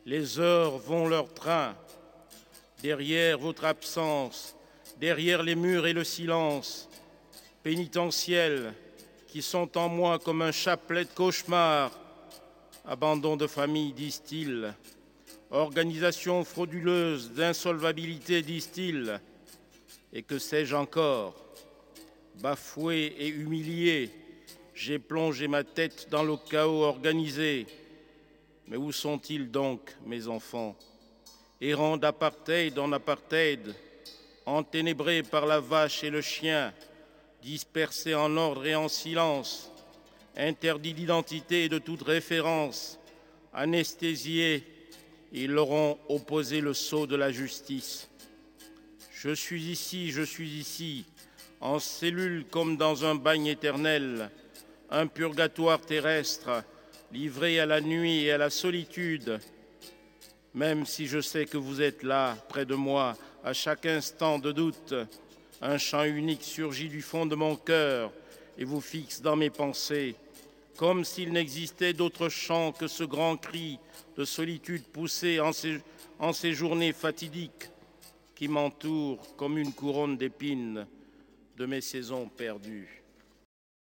Les heures vont leur train. Derrière votre absence, derrière les murs et le silence, pénitentiels qui sont en moi comme un chapelet de cauchemar, abandon de famille, disent-ils, organisation frauduleuse d'insolvabilité, disent-ils, et que sais-je encore? Bafoué et humilié, j'ai plongé ma tête dans le chaos organisé. Mais où sont-ils donc, mes enfants? Errants d'apartheid en apartheid, enténébrés par la vache et le chien, dispersés en ordre et en silence, interdits d'identité et de toute référence, anesthésiés, ils leur ont opposé le sceau de la justice. Je suis ici, en cellule comme dans un bagne éternel, un purgatoire terrestre, livré à la nuit et à la solitude, même si je sais que vous êtes là, près de moi, à chaque instant de doute, un chant unique surgit du fond de mon cœur et vous fixe dans mes pensées, comme s'il n'existait d'autre chant que ce grand cri de solitude poussé en ces journées fatidiques qui m'entourent comme une couronne d'épines de mes saisons perdues.